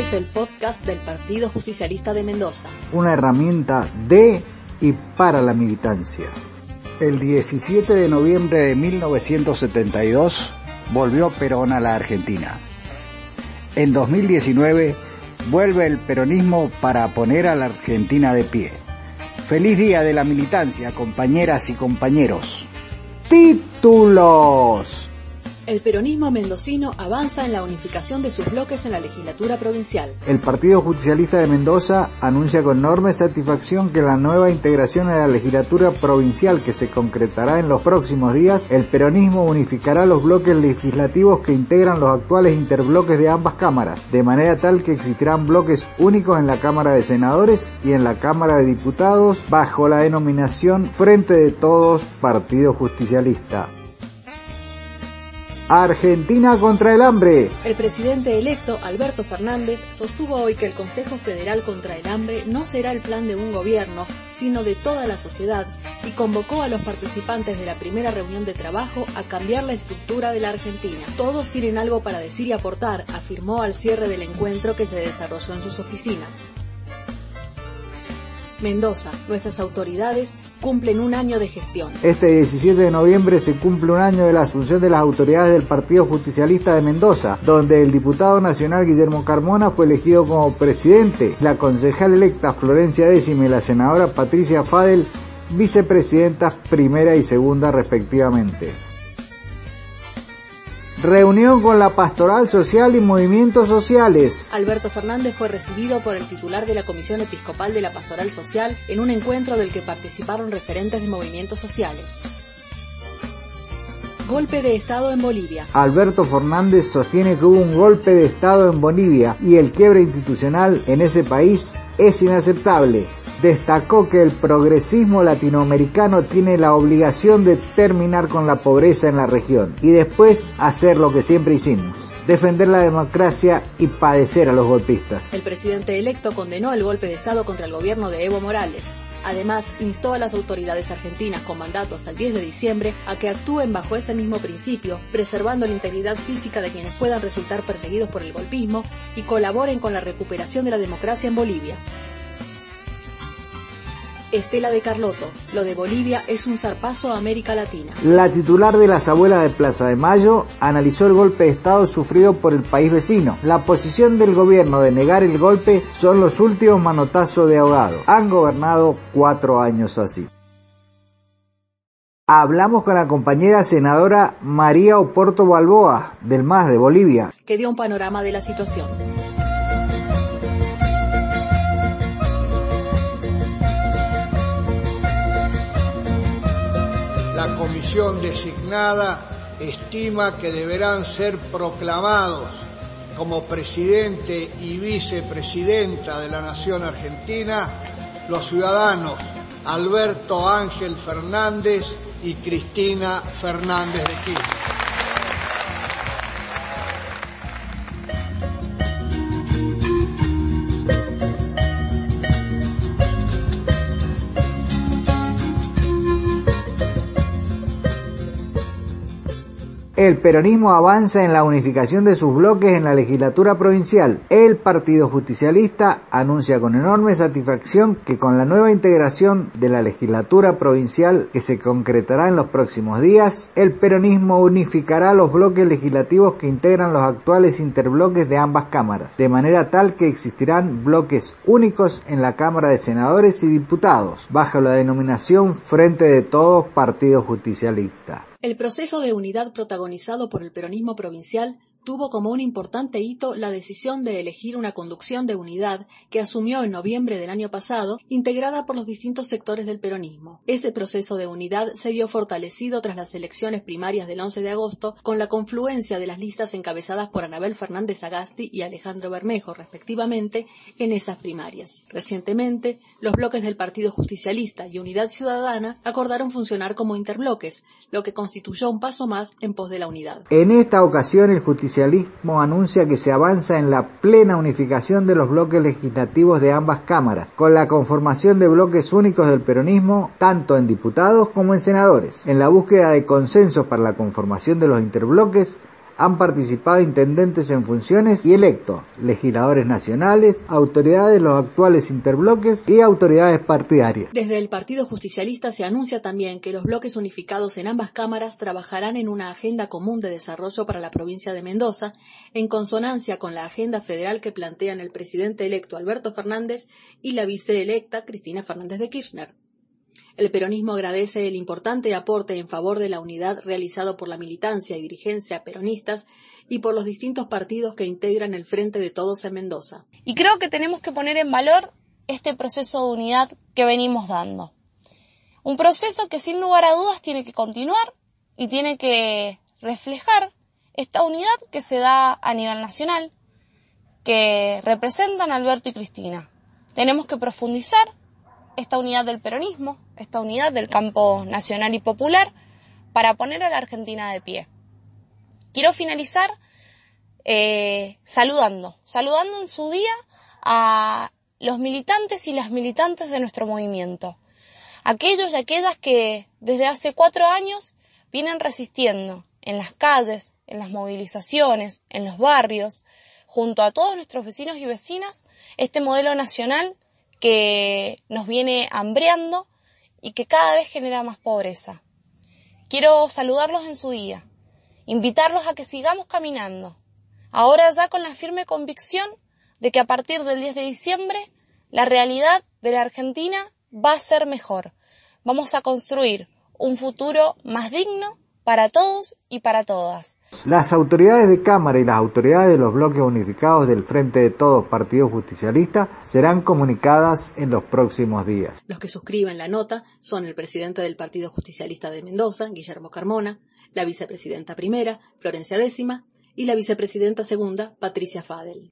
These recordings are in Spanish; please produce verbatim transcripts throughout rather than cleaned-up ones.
es el podcast del Partido Justicialista de Mendoza. Una herramienta de y para la militancia. El diecisiete de noviembre de mil novecientos setenta y dos volvió Perón a la Argentina. En dos mil diecinueve vuelve el peronismo para poner a la Argentina de pie. Feliz día de la militancia, compañeras y compañeros. Títulos. El peronismo mendocino avanza en la unificación de sus bloques en la legislatura provincial. El Partido Justicialista de Mendoza anuncia con enorme satisfacción que la nueva integración en la legislatura provincial que se concretará en los próximos días, el peronismo unificará los bloques legislativos que integran los actuales interbloques de ambas cámaras, de manera tal que existirán bloques únicos en la Cámara de Senadores y en la Cámara de Diputados bajo la denominación Frente de Todos Partido Justicialista. Argentina contra el hambre. El presidente electo, Alberto Fernández, sostuvo hoy que el Consejo Federal contra el Hambre no será el plan de un gobierno, sino de toda la sociedad, y convocó a los participantes de la primera reunión de trabajo a cambiar la estructura de la Argentina. Todos tienen algo para decir y aportar, afirmó al cierre del encuentro que se desarrolló en sus oficinas. Mendoza, nuestras autoridades cumplen un año de gestión. Este diecisiete de noviembre se cumple un año de la asunción de las autoridades del Partido Justicialista de Mendoza, donde el diputado nacional Guillermo Carmona fue elegido como presidente, la concejal electa Florencia Décima y la senadora Patricia Fadel, vicepresidentas primera y segunda respectivamente. Reunión con la Pastoral Social y Movimientos Sociales. Alberto Fernández fue recibido por el titular de la Comisión Episcopal de la Pastoral Social en un encuentro del que participaron referentes de movimientos sociales. Golpe de Estado en Bolivia. Alberto Fernández sostiene que hubo un golpe de Estado en Bolivia y el quiebre institucional en ese país es inaceptable. Destacó que el progresismo latinoamericano tiene la obligación de terminar con la pobreza en la región y después hacer lo que siempre hicimos, defender la democracia y padecer a los golpistas. El presidente electo condenó el golpe de Estado contra el gobierno de Evo Morales. Además, instó a las autoridades argentinas con mandato hasta el diez de diciembre a que actúen bajo ese mismo principio, preservando la integridad física de quienes puedan resultar perseguidos por el golpismo y colaboren con la recuperación de la democracia en Bolivia. Estela de Carlotto, lo de Bolivia es un zarpazo a América Latina. La titular de las abuelas de Plaza de Mayo analizó el golpe de Estado sufrido por el país vecino. La posición del gobierno de negar el golpe son los últimos manotazos de ahogado. Han gobernado cuatro años así. Hablamos con la compañera senadora María Oporto Balboa, del M A S de Bolivia, que dio un panorama de la situación. La comisión designada estima que deberán ser proclamados como presidente y vicepresidenta de la Nación Argentina los ciudadanos Alberto Ángel Fernández y Cristina Fernández de Kirchner. El peronismo avanza en la unificación de sus bloques en la legislatura provincial. El Partido Justicialista anuncia con enorme satisfacción que con la nueva integración de la legislatura provincial que se concretará en los próximos días, el peronismo unificará los bloques legislativos que integran los actuales interbloques de ambas cámaras, de manera tal que existirán bloques únicos en la Cámara de Senadores y Diputados, bajo la denominación Frente de Todos Partido Justicialista. El proceso de unidad protagonizado por el peronismo provincial tuvo como un importante hito la decisión de elegir una conducción de unidad que asumió en noviembre del año pasado, integrada por los distintos sectores del peronismo. Ese proceso de unidad se vio fortalecido tras las elecciones primarias del once de agosto, con la confluencia de las listas encabezadas por Anabel Fernández Agasti y Alejandro Bermejo, respectivamente, en esas primarias. Recientemente, los bloques del Partido Justicialista y Unidad Ciudadana acordaron funcionar como interbloques, lo que constituyó un paso más en pos de la unidad. En esta ocasión, el justicialismo anuncia que se avanza en la plena unificación de los bloques legislativos de ambas cámaras, con la conformación de bloques únicos del peronismo, tanto en diputados como en senadores. En la búsqueda de consensos para la conformación de los interbloques, han participado intendentes en funciones y electos, legisladores nacionales, autoridades de los actuales interbloques y autoridades partidarias. Desde el Partido Justicialista se anuncia también que los bloques unificados en ambas cámaras trabajarán en una agenda común de desarrollo para la provincia de Mendoza, en consonancia con la agenda federal que plantean el presidente electo Alberto Fernández y la viceelecta Cristina Fernández de Kirchner. El peronismo agradece el importante aporte en favor de la unidad realizado por la militancia y dirigencia peronistas y por los distintos partidos que integran el Frente de Todos en Mendoza. Y creo que tenemos que poner en valor este proceso de unidad que venimos dando. Un proceso que sin lugar a dudas tiene que continuar y tiene que reflejar esta unidad que se da a nivel nacional, que representan Alberto y Cristina. Tenemos que profundizar esta unidad del peronismo, esta unidad del campo nacional y popular, para poner a la Argentina de pie. Quiero finalizar eh, saludando, saludando en su día a los militantes y las militantes de nuestro movimiento, aquellos y aquellas que desde hace cuatro años vienen resistiendo en las calles, en las movilizaciones, en los barrios, junto a todos nuestros vecinos y vecinas, este modelo nacional que nos viene hambreando y que cada vez genera más pobreza. Quiero saludarlos en su día, invitarlos a que sigamos caminando, ahora ya con la firme convicción de que a partir del diez de diciembre la realidad de la Argentina va a ser mejor. Vamos a construir un futuro más digno para todos y para todas. Las autoridades de Cámara y las autoridades de los bloques unificados del Frente de Todos Partido Justicialista serán comunicadas en los próximos días. Los que suscriben la nota son el presidente del Partido Justicialista de Mendoza, Guillermo Carmona, la vicepresidenta primera, Florencia Décima, y la vicepresidenta segunda, Patricia Fadel.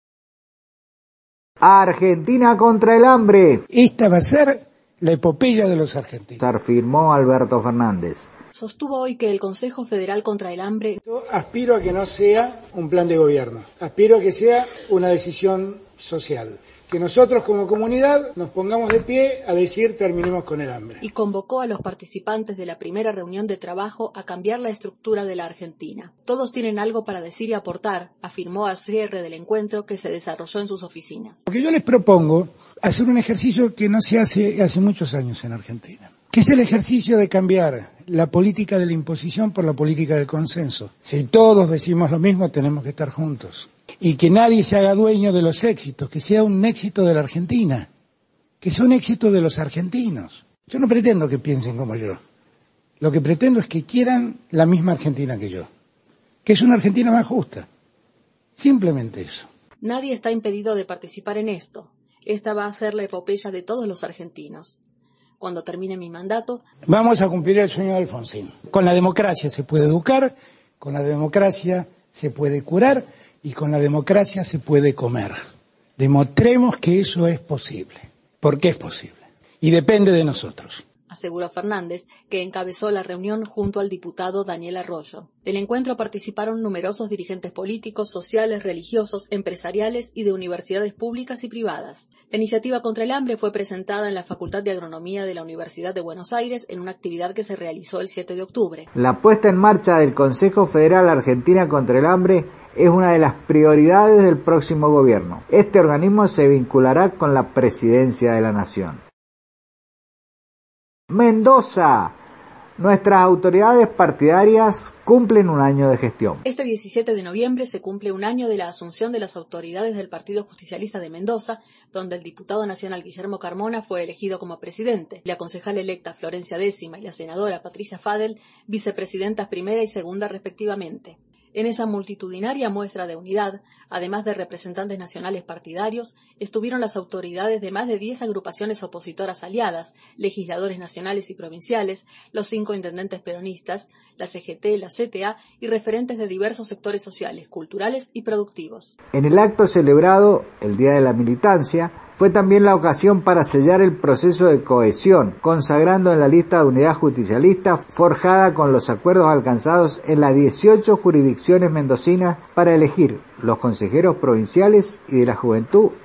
Argentina contra el hambre. Esta va a ser la epopeya de los argentinos, afirmó Alberto Fernández. Sostuvo hoy que el Consejo Federal contra el Hambre... Yo aspiro a que no sea un plan de gobierno, aspiro a que sea una decisión social, que nosotros como comunidad nos pongamos de pie a decir terminemos con el hambre. Y convocó a los participantes de la primera reunión de trabajo a cambiar la estructura de la Argentina. Todos tienen algo para decir y aportar, afirmó al cierre del encuentro que se desarrolló en sus oficinas. Porque yo les propongo hacer un ejercicio que no se hace hace muchos años en Argentina, que es el ejercicio de cambiar la política de la imposición por la política del consenso. Si todos decimos lo mismo, tenemos que estar juntos. Y que nadie se haga dueño de los éxitos, que sea un éxito de la Argentina, que sea un éxito de los argentinos. Yo no pretendo que piensen como yo. Lo que pretendo es que quieran la misma Argentina que yo, que es una Argentina más justa. Simplemente eso. Nadie está impedido de participar en esto. Esta va a ser la epopeya de todos los argentinos. Cuando termine mi mandato... Vamos a cumplir el sueño de Alfonsín. Con la democracia se puede educar, con la democracia se puede curar y con la democracia se puede comer. Demostremos que eso es posible, porque es posible. Y depende de nosotros. Aseguró Fernández, que encabezó la reunión junto al diputado Daniel Arroyo. Del encuentro participaron numerosos dirigentes políticos, sociales, religiosos, empresariales y de universidades públicas y privadas. La iniciativa contra el hambre fue presentada en la Facultad de Agronomía de la Universidad de Buenos Aires en una actividad que se realizó el siete de octubre. La puesta en marcha del Consejo Federal Argentina contra el Hambre es una de las prioridades del próximo gobierno. Este organismo se vinculará con la presidencia de la Nación. Mendoza. Nuestras autoridades partidarias cumplen un año de gestión. Este diecisiete de noviembre se cumple un año de la asunción de las autoridades del Partido Justicialista de Mendoza, donde el diputado nacional Guillermo Carmona fue elegido como presidente, la concejal electa Florencia Décima y la senadora Patricia Fadel, vicepresidentas primera y segunda respectivamente. En esa multitudinaria muestra de unidad, además de representantes nacionales partidarios, estuvieron las autoridades de más de diez agrupaciones opositoras aliadas, legisladores nacionales y provinciales, los cinco intendentes peronistas, la C G T, la C T A y referentes de diversos sectores sociales, culturales y productivos. En el acto celebrado, el Día de la Militancia, fue también la ocasión para sellar el proceso de cohesión, consagrando en la lista de unidad justicialista forjada con los acuerdos alcanzados en las dieciocho jurisdicciones mendocinas para elegir los consejeros provinciales y de la juventud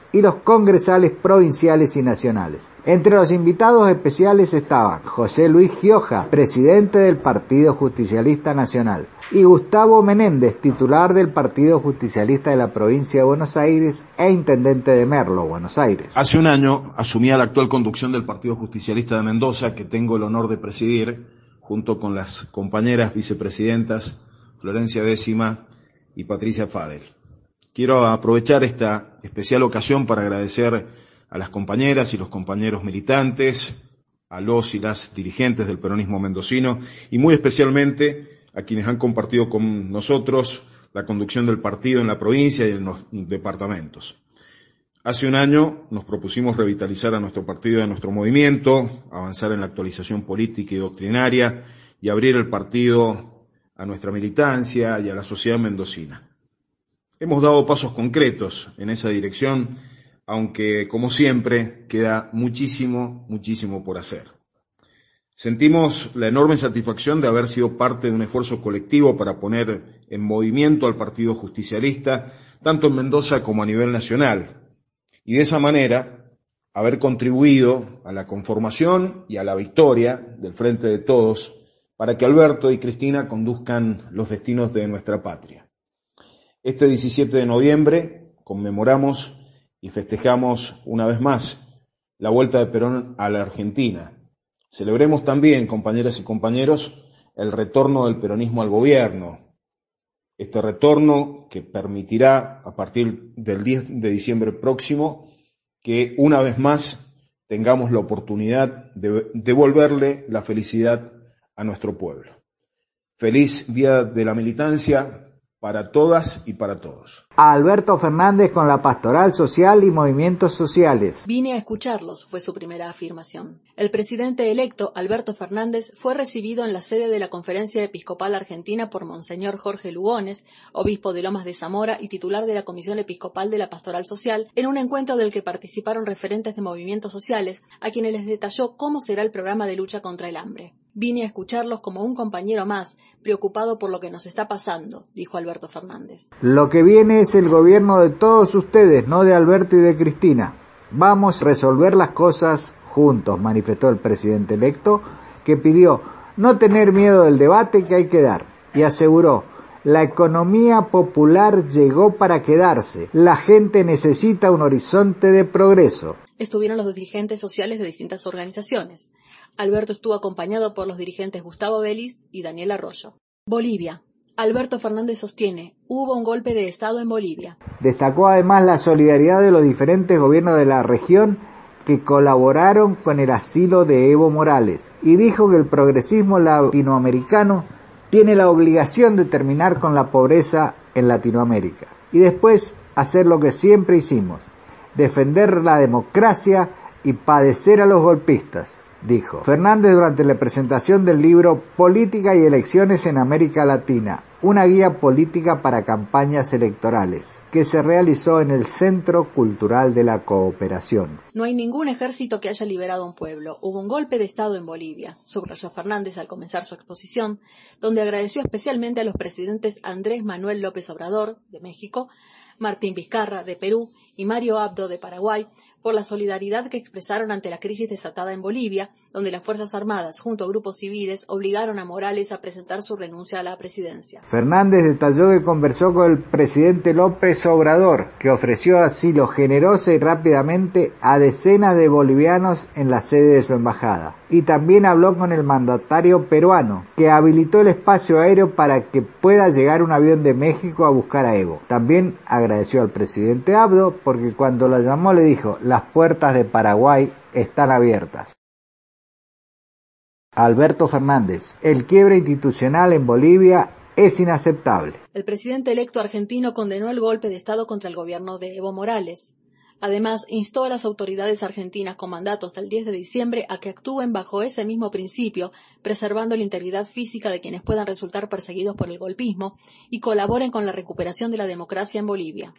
y los congresales provinciales y nacionales. Entre los invitados especiales estaban José Luis Gioja, presidente del Partido Justicialista Nacional, y Gustavo Menéndez, titular del Partido Justicialista de la provincia de Buenos Aires e intendente de Merlo, Buenos Aires. Hace un año asumí la actual conducción del Partido Justicialista de Mendoza, que tengo el honor de presidir, junto con las compañeras vicepresidentas Florencia Décima y Patricia Fadel. Quiero aprovechar esta especial ocasión para agradecer a las compañeras y los compañeros militantes, a los y las dirigentes del peronismo mendocino y muy especialmente a quienes han compartido con nosotros la conducción del partido en la provincia y en los departamentos. Hace un año nos propusimos revitalizar a nuestro partido y a nuestro movimiento, avanzar en la actualización política y doctrinaria y abrir el partido a nuestra militancia y a la sociedad mendocina. Hemos dado pasos concretos en esa dirección, aunque, como siempre, queda muchísimo, muchísimo por hacer. Sentimos la enorme satisfacción de haber sido parte de un esfuerzo colectivo para poner en movimiento al Partido Justicialista, tanto en Mendoza como a nivel nacional, y de esa manera haber contribuido a la conformación y a la victoria del Frente de Todos para que Alberto y Cristina conduzcan los destinos de nuestra patria. Este diecisiete de noviembre conmemoramos y festejamos una vez más la vuelta de Perón a la Argentina. Celebremos también, compañeras y compañeros, el retorno del peronismo al gobierno. Este retorno que permitirá, a partir del diez de diciembre próximo, que una vez más tengamos la oportunidad de devolverle la felicidad a nuestro pueblo. Feliz Día de la Militancia para todas y para todos. A Alberto Fernández con la Pastoral Social y Movimientos Sociales. Vine a escucharlos, fue su primera afirmación. El presidente electo, Alberto Fernández, fue recibido en la sede de la Conferencia Episcopal Argentina por Monseñor Jorge Lugones, obispo de Lomas de Zamora y titular de la Comisión Episcopal de la Pastoral Social, en un encuentro del que participaron referentes de movimientos sociales, a quienes les detalló cómo será el programa de lucha contra el hambre. Vine a escucharlos como un compañero más, preocupado por lo que nos está pasando, dijo Alberto Fernández. Lo que viene es el gobierno de todos ustedes, no de Alberto y de Cristina. Vamos a resolver las cosas juntos, manifestó el presidente electo, que pidió no tener miedo del debate que hay que dar, y aseguró: la economía popular llegó para quedarse. La gente necesita un horizonte de progreso. Estuvieron los dirigentes sociales de distintas organizaciones. Alberto estuvo acompañado por los dirigentes Gustavo Vélez y Daniel Arroyo. Bolivia. Alberto Fernández sostiene, hubo un golpe de Estado en Bolivia. Destacó además la solidaridad de los diferentes gobiernos de la región que colaboraron con el asilo de Evo Morales y dijo que el progresismo latinoamericano tiene la obligación de terminar con la pobreza en Latinoamérica y después hacer lo que siempre hicimos, defender la democracia y padecer a los golpistas, dijo Fernández durante la presentación del libro Política y Elecciones en América Latina, una guía política para campañas electorales, que se realizó en el Centro Cultural de la Cooperación. No hay ningún ejército que haya liberado a un pueblo. Hubo un golpe de Estado en Bolivia, subrayó Fernández al comenzar su exposición, donde agradeció especialmente a los presidentes Andrés Manuel López Obrador, de México, Martín Vizcarra, de Perú, y Mario Abdo, de Paraguay, por la solidaridad que expresaron ante la crisis desatada en Bolivia, donde las Fuerzas Armadas, junto a grupos civiles, obligaron a Morales a presentar su renuncia a la presidencia. Fernández detalló que conversó con el presidente López Obrador, que ofreció asilo generoso y rápidamente a decenas de bolivianos en la sede de su embajada. Y también habló con el mandatario peruano, que habilitó el espacio aéreo para que pueda llegar un avión de México a buscar a Evo. También agradeció al presidente Abdo porque cuando lo llamó le dijo: las puertas de Paraguay están abiertas. Alberto Fernández: el quiebre institucional en Bolivia es inaceptable. El presidente electo argentino condenó el golpe de Estado contra el gobierno de Evo Morales. Además, instó a las autoridades argentinas con mandato hasta el diez de diciembre a que actúen bajo ese mismo principio, preservando la integridad física de quienes puedan resultar perseguidos por el golpismo y colaboren con la recuperación de la democracia en Bolivia.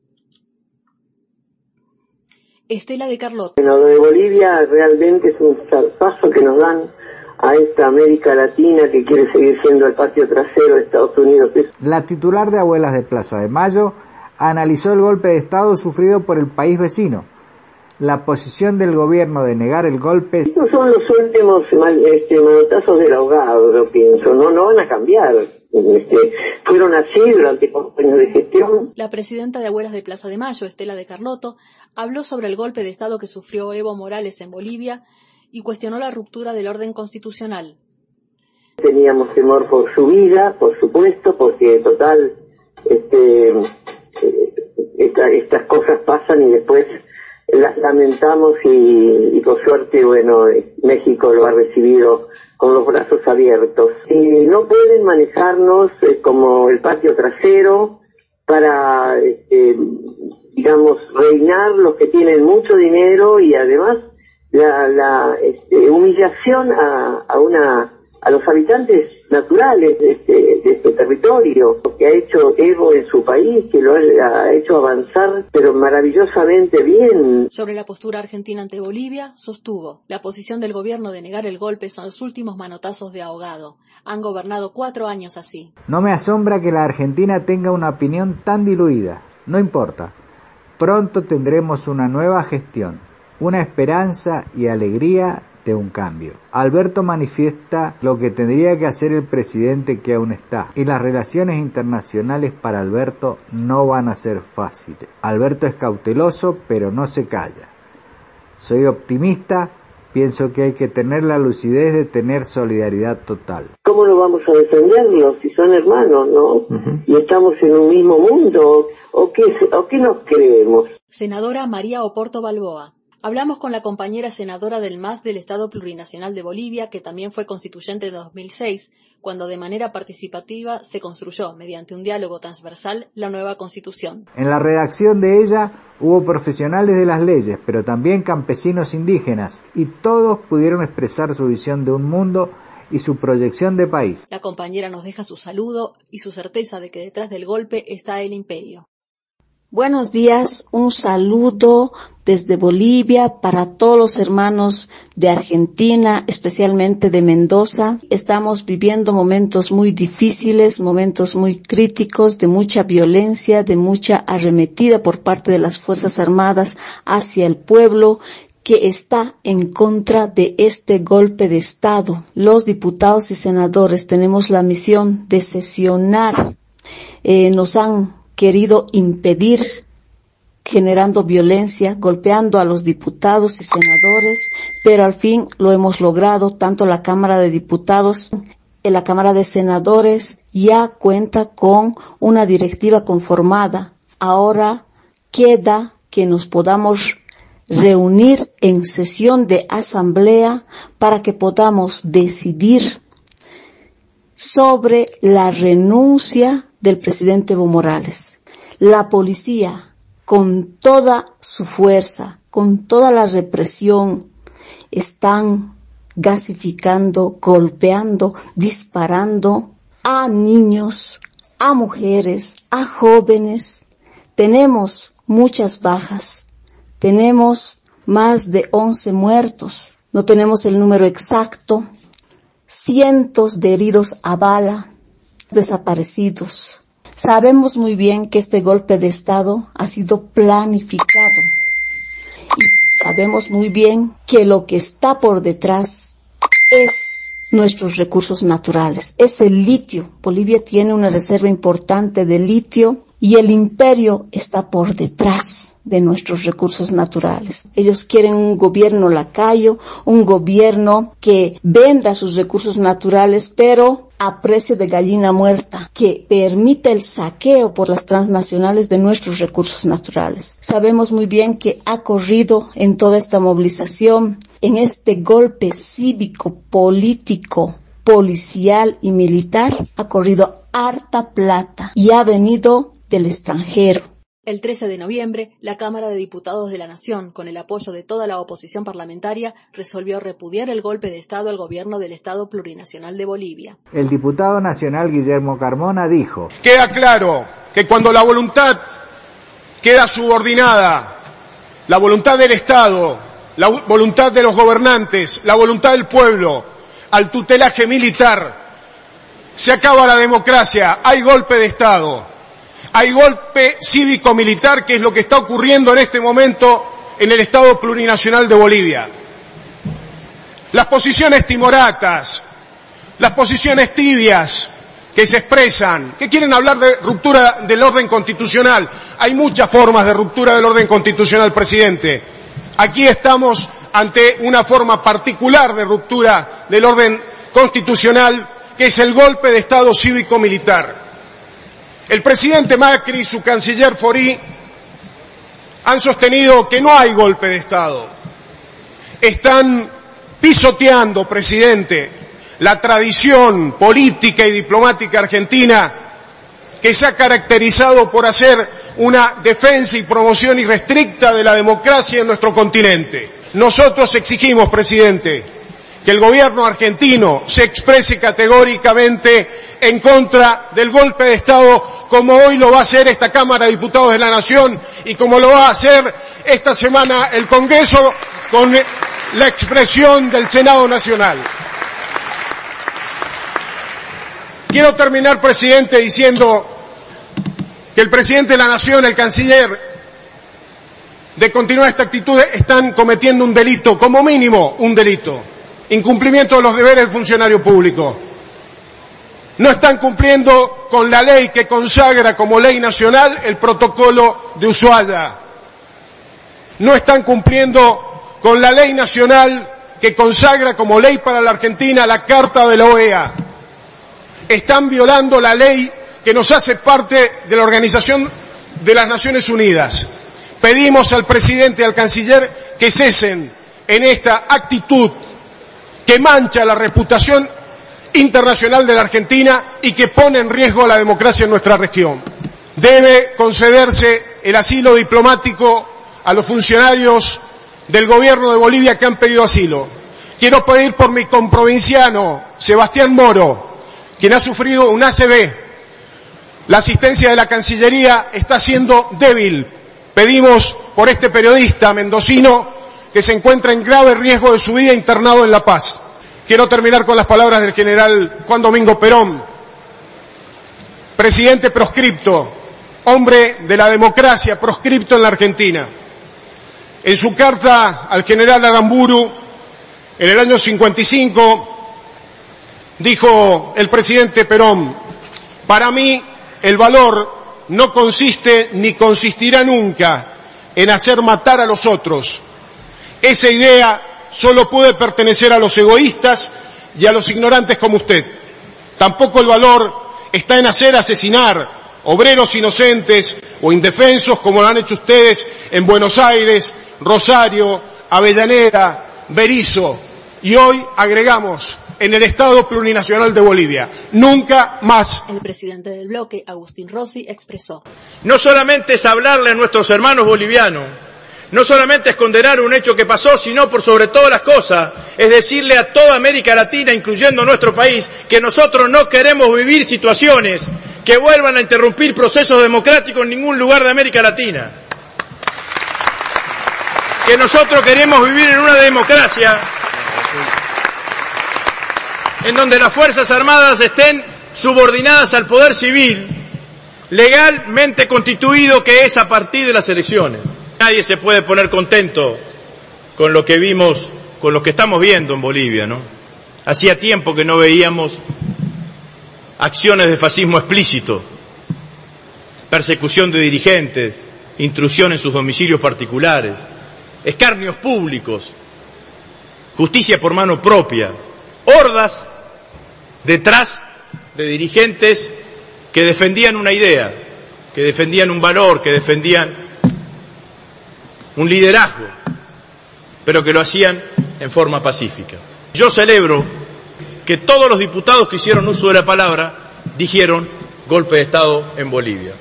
Estela de Carlot. Bueno, lo de Bolivia realmente es un zarpazo que nos dan a esta América Latina que quiere seguir siendo el patio trasero de Estados Unidos. La titular de Abuelas de Plaza de Mayo analizó el golpe de Estado sufrido por el país vecino. La posición del gobierno de negar el golpe... Estos son los últimos mal, este, manotazos del ahogado, yo pienso, no, no van a cambiar. Este, fueron así durante cuatro años de gestión. La presidenta de Abuelas de Plaza de Mayo, Estela de Carlotto, habló sobre el golpe de Estado que sufrió Evo Morales en Bolivia y cuestionó la ruptura del orden constitucional. Teníamos temor por su vida, por supuesto, porque total, este, esta, estas cosas pasan y después las lamentamos y, y por suerte, bueno, México lo ha recibido con los brazos abiertos. Y no pueden manejarnos eh, como el patio trasero para, eh, digamos, reinar los que tienen mucho dinero y además la, la este, humillación a, a una a los habitantes naturales de este, de este territorio, que ha hecho Evo en su país, que lo ha, ha hecho avanzar, pero maravillosamente bien. Sobre la postura argentina ante Bolivia, sostuvo: la posición del gobierno de negar el golpe son los últimos manotazos de ahogado. Han gobernado cuatro años así. No me asombra que la Argentina tenga una opinión tan diluida. No importa. Pronto tendremos una nueva gestión, una esperanza y alegría de un cambio. Alberto manifiesta lo que tendría que hacer el presidente que aún está, y las relaciones internacionales para Alberto no van a ser fáciles. Alberto es cauteloso, pero no se calla. Soy optimista, pienso que hay que tener la lucidez de tener solidaridad total. ¿Cómo no vamos a defenderlos si son hermanos, no? Uh-huh. Y estamos en un mismo mundo, ¿o qué, o qué nos creemos? Senadora María Oporto Balboa. Hablamos con la compañera senadora del M A S del Estado Plurinacional de Bolivia, que también fue constituyente de dos mil seis, cuando de manera participativa se construyó, mediante un diálogo transversal, la nueva Constitución. En la redacción de ella hubo profesionales de las leyes, pero también campesinos indígenas, y todos pudieron expresar su visión de un mundo y su proyección de país. La compañera nos deja su saludo y su certeza de que detrás del golpe está el imperio. Buenos días, un saludo desde Bolivia para todos los hermanos de Argentina, especialmente de Mendoza. Estamos viviendo momentos muy difíciles, momentos muy críticos, de mucha violencia, de mucha arremetida por parte de las Fuerzas Armadas hacia el pueblo que está en contra de este golpe de Estado. Los diputados y senadores tenemos la misión de sesionar. Eh, nos han querido impedir, generando violencia, golpeando a los diputados y senadores, pero al fin lo hemos logrado. Tanto la Cámara de Diputados y la Cámara de Senadores ya cuenta con una directiva conformada. Ahora queda que nos podamos reunir en sesión de asamblea para que podamos decidir sobre la renuncia del presidente Evo Morales. La policía, con toda su fuerza, con toda la represión, están gasificando, golpeando, disparando a niños, a mujeres, a jóvenes. Tenemos muchas bajas, tenemos más de once muertos, no tenemos el número exacto, cientos de heridos a bala, desaparecidos. Sabemos muy bien que este golpe de Estado ha sido planificado y sabemos muy bien que lo que está por detrás es nuestros recursos naturales, es el litio. Bolivia tiene una reserva importante de litio y el imperio está por detrás de nuestros recursos naturales. Ellos quieren un gobierno lacayo, un gobierno que venda sus recursos naturales, pero a precio de gallina muerta, que permite el saqueo por las transnacionales de nuestros recursos naturales. Sabemos muy bien que ha corrido en toda esta movilización, en este golpe cívico, político, policial y militar, ha corrido harta plata y ha venido del extranjero. El trece de noviembre, la Cámara de Diputados de la Nación, con el apoyo de toda la oposición parlamentaria, resolvió repudiar el golpe de Estado al gobierno del Estado Plurinacional de Bolivia. El diputado nacional Guillermo Carmona dijo: queda claro que cuando la voluntad queda subordinada, la voluntad del Estado, la voluntad de los gobernantes, la voluntad del pueblo, al tutelaje militar, se acaba la democracia, hay golpe de Estado. Hay golpe cívico-militar, que es lo que está ocurriendo en este momento en el Estado plurinacional de Bolivia. Las posiciones timoratas, las posiciones tibias que se expresan, que quieren hablar de ruptura del orden constitucional. Hay muchas formas de ruptura del orden constitucional, presidente. Aquí estamos ante una forma particular de ruptura del orden constitucional, que es el golpe de Estado cívico-militar. El presidente Macri y su canciller Forí han sostenido que no hay golpe de Estado. Están pisoteando, presidente, la tradición política y diplomática argentina, que se ha caracterizado por hacer una defensa y promoción irrestricta de la democracia en nuestro continente. Nosotros exigimos, presidente, que el gobierno argentino se exprese categóricamente en contra del golpe de Estado, como hoy lo va a hacer esta Cámara de Diputados de la Nación y como lo va a hacer esta semana el Congreso con la expresión del Senado Nacional. Quiero terminar, presidente, diciendo que el presidente de la Nación, el canciller, de continuar esta actitud, están cometiendo un delito, como mínimo un delito. Incumplimiento de los deberes del funcionario público. No están cumpliendo con la ley que consagra como ley nacional el protocolo de Ushuaia. No están cumpliendo con la ley nacional que consagra como ley para la Argentina la Carta de la O E A. Están violando la ley que nos hace parte de la Organización de las Naciones Unidas. Pedimos al presidente y al canciller que cesen en esta actitud que mancha la reputación internacional de la Argentina y que pone en riesgo la democracia en nuestra región. Debe concederse el asilo diplomático a los funcionarios del gobierno de Bolivia que han pedido asilo. Quiero pedir por mi comprovinciano, Sebastián Moro, quien ha sufrido un A C V. La asistencia de la Cancillería está siendo débil. Pedimos por este periodista mendocino que se encuentra en grave riesgo de su vida internado en La Paz. Quiero terminar con las palabras del general Juan Domingo Perón, presidente proscripto, hombre de la democracia, proscripto en la Argentina. En su carta al general Aramburu, en el año cincuenta y cinco, dijo el presidente Perón: para mí el valor no consiste ni consistirá nunca en hacer matar a los otros. Esa idea solo puede pertenecer a los egoístas y a los ignorantes como usted. Tampoco el valor está en hacer asesinar obreros inocentes o indefensos como lo han hecho ustedes en Buenos Aires, Rosario, Avellaneda, Berisso y hoy agregamos en el Estado plurinacional de Bolivia. Nunca más. El presidente del bloque, Agustín Rossi, expresó: no solamente es hablarle a nuestros hermanos bolivianos, no solamente es condenar un hecho que pasó, sino por sobre todas las cosas, es decirle a toda América Latina, incluyendo nuestro país, que nosotros no queremos vivir situaciones que vuelvan a interrumpir procesos democráticos en ningún lugar de América Latina. Que nosotros queremos vivir en una democracia en donde las Fuerzas Armadas estén subordinadas al poder civil, legalmente constituido, que es a partir de las elecciones. Nadie se puede poner contento con lo que vimos, con lo que estamos viendo en Bolivia, ¿no? Hacía tiempo que no veíamos acciones de fascismo explícito, persecución de dirigentes, intrusión en sus domicilios particulares, escarnios públicos, justicia por mano propia, hordas detrás de dirigentes que defendían una idea, que defendían un valor, que defendían un liderazgo, pero que lo hacían en forma pacífica. Yo celebro que todos los diputados que hicieron uso de la palabra dijeron golpe de Estado en Bolivia.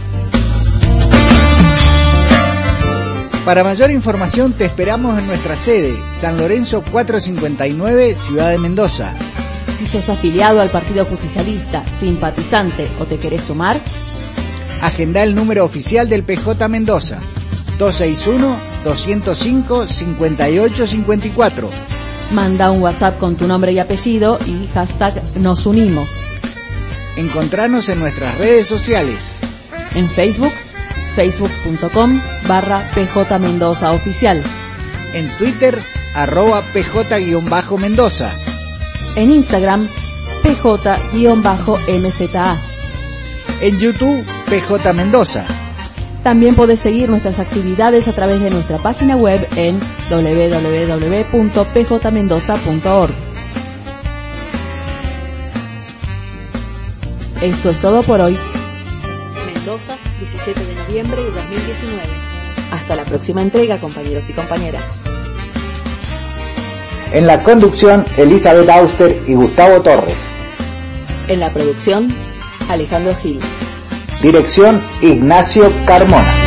Para mayor información te esperamos en nuestra sede, San Lorenzo cuatrocientos cincuenta y nueve, Ciudad de Mendoza. Si sos afiliado al Partido Justicialista, simpatizante o te querés sumar, agenda el número oficial del P J Mendoza, dos seis uno, dos cero cinco, cinco ocho cinco cuatro. Manda un WhatsApp con tu nombre y apellido y hashtag nos unimos. Encontranos en nuestras redes sociales. En Facebook, facebook.com barra PJ Mendoza Oficial. En Twitter, arroba PJ-Mendoza. En Instagram, P J-M Z A. En YouTube, P J Mendoza. También podés seguir nuestras actividades a través de nuestra página web en doble u doble u doble u punto p j mendoza punto org. Esto es todo por hoy. Mendoza, diecisiete de noviembre de dos mil diecinueve. Hasta la próxima entrega, compañeros y compañeras. En la conducción, Elizabeth Auster y Gustavo Torres. En la producción, Alejandro Gil. Dirección, Ignacio Carmona.